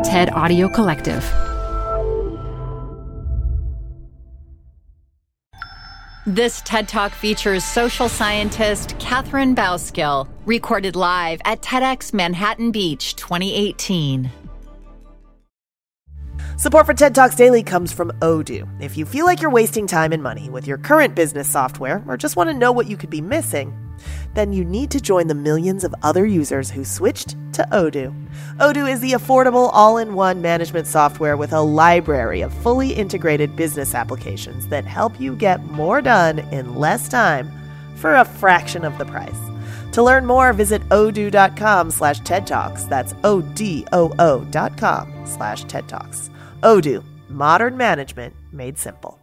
TED Audio Collective. This TED Talk features social scientist Catherine Bauskill, recorded live at TEDx Manhattan Beach 2018. Support for TED Talks Daily comes from Odoo. If you feel like you're wasting time and money with your current business software or just want to know what you could be missing, then you need to join the millions of other users who switched to Odoo. Odoo is the affordable all-in-one management software with a library of fully integrated business applications that help you get more done in less time for a fraction of the price. To learn more, visit odoo.com/TED Talks. That's ODOO.com/TED Talks. Odoo, modern management made simple.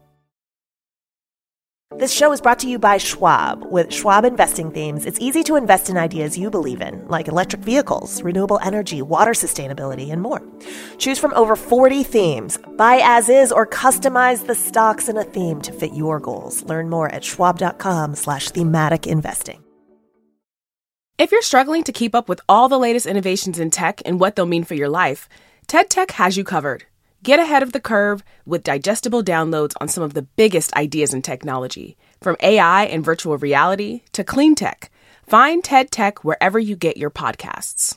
This show is brought to you by Schwab. With Schwab investing themes, it's easy to invest in ideas you believe in, like electric vehicles, renewable energy, water sustainability, and more. Choose from over 40 themes. Buy as is or customize the stocks in a theme to fit your goals. Learn more at schwab.com/thematic investing. If you're struggling to keep up with all the latest innovations in tech and what they'll mean for your life, TED Tech has you covered. Get ahead of the curve with digestible downloads on some of the biggest ideas in technology, from AI and virtual reality to clean tech. Find TED Tech wherever you get your podcasts.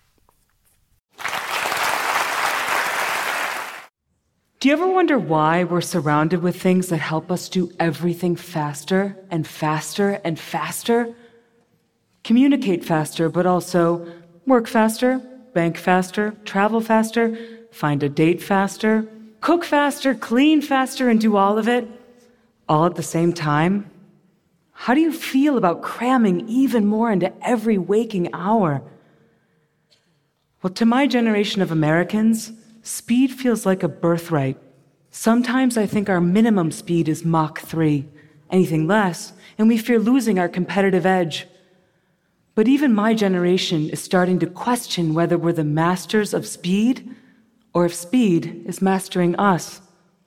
Do you ever wonder why we're surrounded with things that help us do everything faster and faster and faster? Communicate faster, but also work faster, bank faster, travel faster, find a date faster, cook faster, clean faster, and do all of it, all at the same time? How do you feel about cramming even more into every waking hour? Well, to my generation of Americans, speed feels like a birthright. Sometimes I think our minimum speed is Mach 3. Anything less, and we fear losing our competitive edge. But even my generation is starting to question whether we're the masters of speed or if speed is mastering us.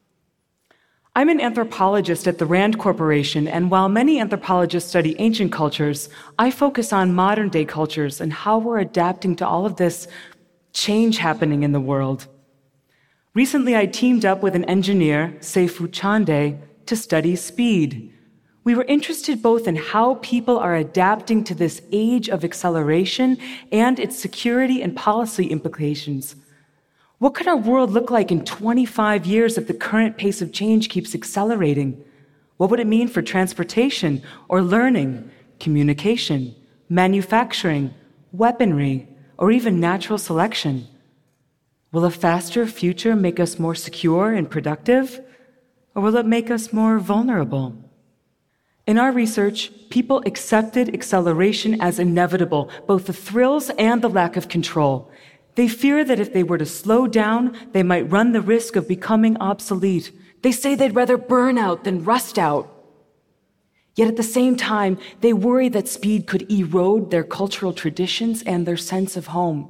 I'm an anthropologist at the Rand Corporation, and while many anthropologists study ancient cultures, I focus on modern-day cultures and how we're adapting to all of this change happening in the world. Recently, I teamed up with an engineer, Seifu Chande, to study speed. We were interested both in how people are adapting to this age of acceleration and its security and policy implications. What could our world look like in 25 years if the current pace of change keeps accelerating? What would it mean for transportation or learning, communication, manufacturing, weaponry, or even natural selection? Will a faster future make us more secure and productive, or will it make us more vulnerable? In our research, people accepted acceleration as inevitable, both the thrills and the lack of control. They fear that if they were to slow down, they might run the risk of becoming obsolete. They say they'd rather burn out than rust out. Yet at the same time, they worry that speed could erode their cultural traditions and their sense of home.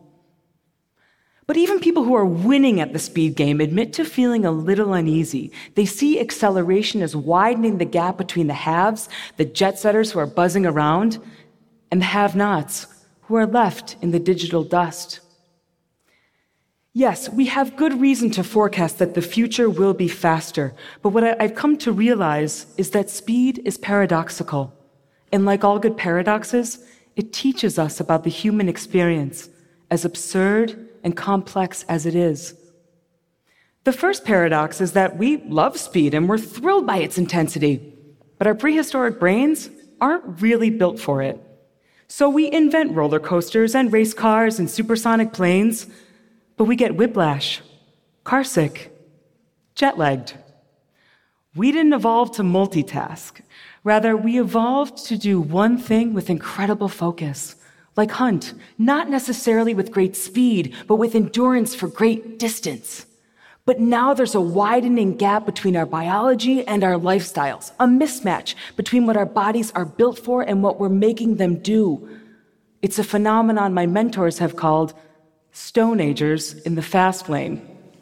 But even people who are winning at the speed game admit to feeling a little uneasy. They see acceleration as widening the gap between the haves, the jet-setters who are buzzing around, and the have-nots who are left in the digital dust. Yes, we have good reason to forecast that the future will be faster, but what I've come to realize is that speed is paradoxical. And like all good paradoxes, it teaches us about the human experience, as absurd and complex as it is. The first paradox is that we love speed and we're thrilled by its intensity, but our prehistoric brains aren't really built for it. So we invent roller coasters and race cars and supersonic planes, but we get whiplash, carsick, jet-lagged. We didn't evolve to multitask. Rather, we evolved to do one thing with incredible focus, like hunt, not necessarily with great speed, but with endurance for great distance. But now there's a widening gap between our biology and our lifestyles, a mismatch between what our bodies are built for and what we're making them do. It's a phenomenon my mentors have called Stone Agers in the fast lane.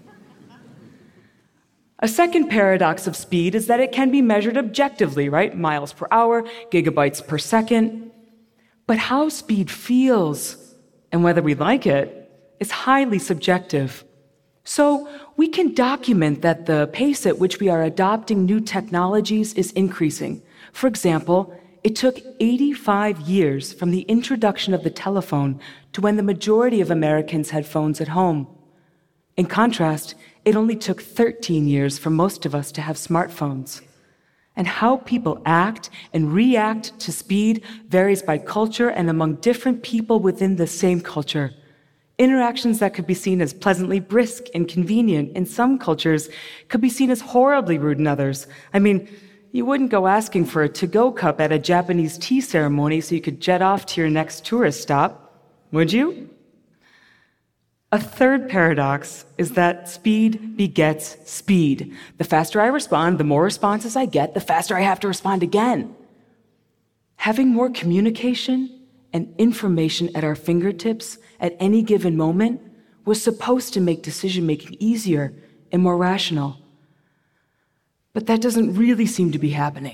A second paradox of speed is that it can be measured objectively, right? Miles per hour, gigabytes per second. But how speed feels, and whether we like it, is highly subjective. So we can document that the pace at which we are adopting new technologies is increasing. For example, it took 85 years from the introduction of the telephone to when the majority of Americans had phones at home. In contrast, it only took 13 years for most of us to have smartphones. And how people act and react to speed varies by culture and among different people within the same culture. Interactions that could be seen as pleasantly brisk and convenient in some cultures could be seen as horribly rude in others. I mean, you wouldn't go asking for a to-go cup at a Japanese tea ceremony so you could jet off to your next tourist stop, would you? A third paradox is that speed begets speed. The faster I respond, the more responses I get, the faster I have to respond again. Having more communication and information at our fingertips at any given moment was supposed to make decision-making easier and more rational. But that doesn't really seem to be happening.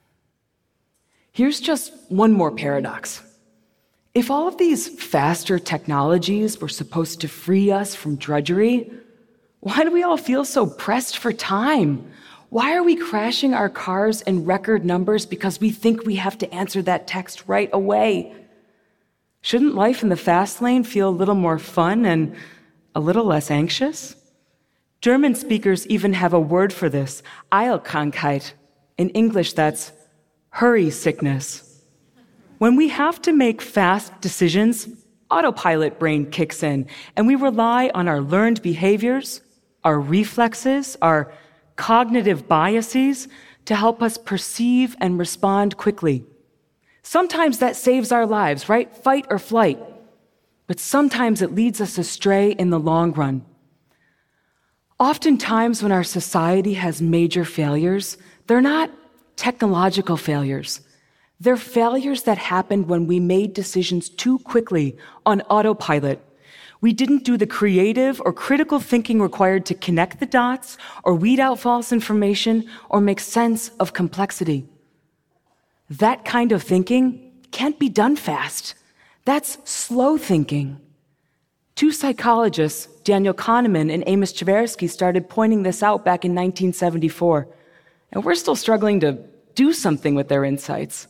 Here's just one more paradox. If all of these faster technologies were supposed to free us from drudgery, why do we all feel so pressed for time? Why are we crashing our cars in record numbers because we think we have to answer that text right away? Shouldn't life in the fast lane feel a little more fun and a little less anxious? German speakers even have a word for this, Eilkrankheit. In English, that's hurry sickness. When we have to make fast decisions, autopilot brain kicks in, and we rely on our learned behaviors, our reflexes, our cognitive biases to help us perceive and respond quickly. Sometimes that saves our lives, right? Fight or flight. But sometimes it leads us astray in the long run. Oftentimes when our society has major failures, they're not technological failures. They're failures that happened when we made decisions too quickly on autopilot. We didn't do the creative or critical thinking required to connect the dots or weed out false information or make sense of complexity. That kind of thinking can't be done fast. That's slow thinking. Two psychologists, Daniel Kahneman and Amos Tversky, started pointing this out back in 1974, and we're still struggling to do something with their insights.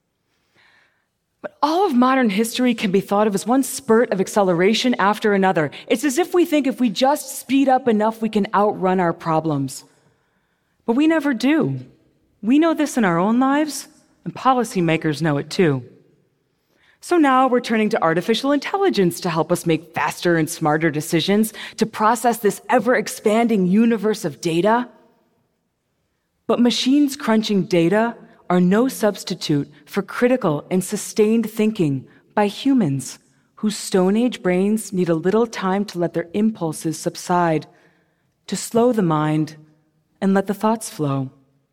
But all of modern history can be thought of as one spurt of acceleration after another. It's as if we think if we just speed up enough, we can outrun our problems. But we never do. We know this in our own lives, and policymakers know it too. So now we're turning to artificial intelligence to help us make faster and smarter decisions, to process this ever-expanding universe of data. But machines crunching data are no substitute for critical and sustained thinking by humans whose Stone Age brains need a little time to let their impulses subside, to slow the mind and let the thoughts flow.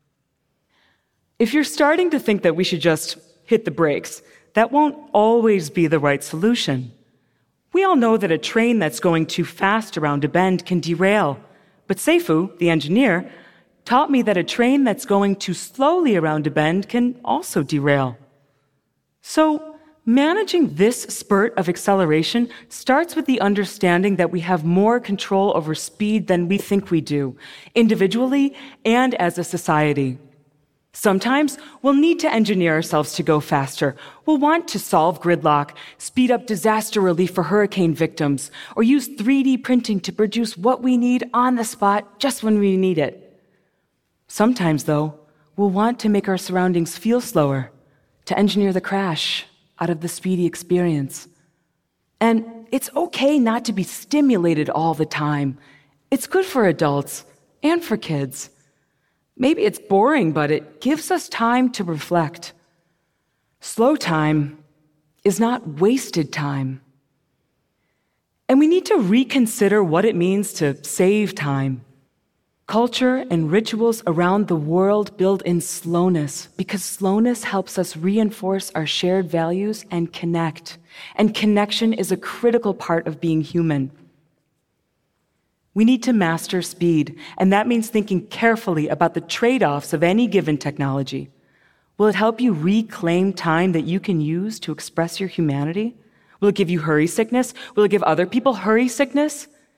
If you're starting to think that we should just hit the brakes, that won't always be the right solution. We all know that a train that's going too fast around a bend can derail, but Seifu, the engineer, taught me that a train that's going too slowly around a bend can also derail. So, managing this spurt of acceleration starts with the understanding that we have more control over speed than we think we do, individually and as a society. Sometimes we'll need to engineer ourselves to go faster. We'll want to solve gridlock, speed up disaster relief for hurricane victims, or use 3D printing to produce what we need on the spot just when we need it. Sometimes, though, we'll want to make our surroundings feel slower, to engineer the crash out of the speedy experience. And it's okay not to be stimulated all the time. It's good for adults and for kids. Maybe it's boring, but it gives us time to reflect. Slow time is not wasted time. And we need to reconsider what it means to save time. Culture and rituals around the world build in slowness because slowness helps us reinforce our shared values and connect. And connection is a critical part of being human. We need to master speed, and that means thinking carefully about the trade-offs of any given technology. Will it help you reclaim time that you can use to express your humanity? Will it give you hurry sickness? Will it give other people hurry sickness?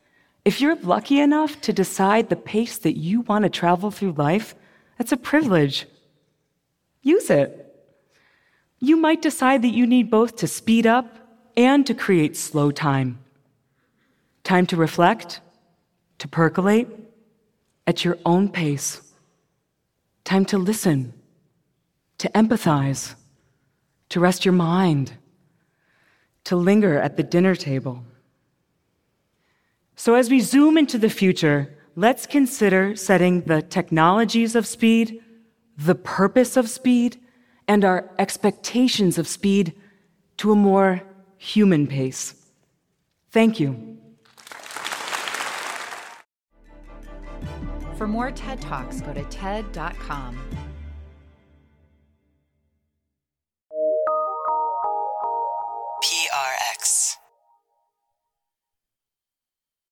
If you're lucky enough to decide the pace that you want to travel through life, that's a privilege. Use it. You might decide that you need both to speed up and to create slow time. Time to reflect, to percolate, at your own pace. Time to listen, to empathize, to rest your mind, to linger at the dinner table. So as we zoom into the future, let's consider setting the technologies of speed, the purpose of speed, and our expectations of speed to a more human pace. Thank you. For more TED Talks, go to TED.com.